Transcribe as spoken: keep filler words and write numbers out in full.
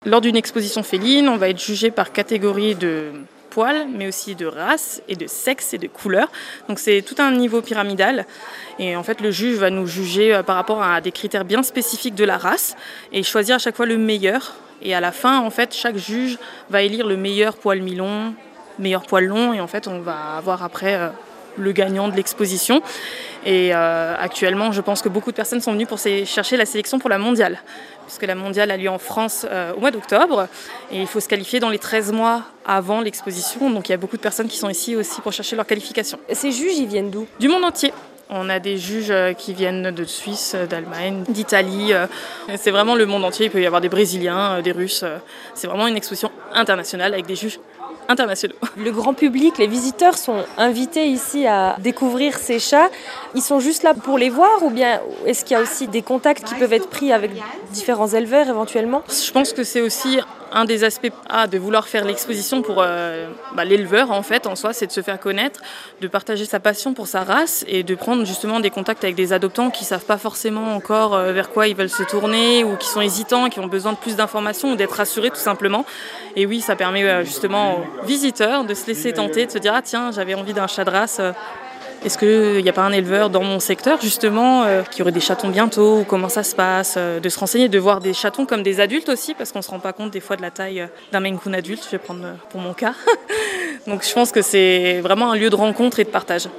Lors d'une exposition féline, on va être jugé par catégorie de poils, mais aussi de race et de sexe et de couleur. Donc c'est tout un niveau pyramidal. Et en fait, le juge va nous juger par rapport à des critères bien spécifiques de la race et choisir à chaque fois le meilleur. Et à la fin, en fait, chaque juge va élire le meilleur poil mi-long, meilleur poil long. Et en fait, on va avoir après euh, le gagnant de l'exposition. Et euh, actuellement, je pense que beaucoup de personnes sont venues pour chercher la sélection pour la mondiale. Puisque la mondiale a lieu en France euh, au mois d'octobre. Et il faut se qualifier dans les treize mois avant l'exposition. Donc il y a beaucoup de personnes qui sont ici aussi pour chercher leur qualification. Ces juges, ils viennent d'où ? Du monde entier. On a des juges qui viennent de Suisse, d'Allemagne, d'Italie. C'est vraiment le monde entier. Il peut y avoir des Brésiliens, des Russes. C'est vraiment une exposition internationale avec des juges internationaux. Le grand public, les visiteurs sont invités ici à découvrir ces chats. Ils sont juste là pour les voir ou bien est-ce qu'il y a aussi des contacts qui peuvent être pris avec différents éleveurs éventuellement ? Je pense que c'est aussi un des aspects ah, de vouloir faire l'exposition pour euh, bah, l'éleveur en fait en soi, c'est de se faire connaître, de partager sa passion pour sa race et de prendre justement des contacts avec des adoptants qui ne savent pas forcément encore euh, vers quoi ils veulent se tourner ou qui sont hésitants, qui ont besoin de plus d'informations ou d'être rassurés tout simplement. Et oui, ça permet euh, justement aux visiteurs de se laisser tenter, de se dire ah tiens, j'avais envie d'un chat de race. Euh, Est-ce qu'il n'y a pas un éleveur dans mon secteur, justement, euh, qui aurait des chatons bientôt, ou comment ça se passe, euh, de se renseigner, de voir des chatons comme des adultes aussi, parce qu'on ne se rend pas compte des fois de la taille d'un Maine Coon adulte, je vais prendre pour mon cas. Donc je pense que c'est vraiment un lieu de rencontre et de partage.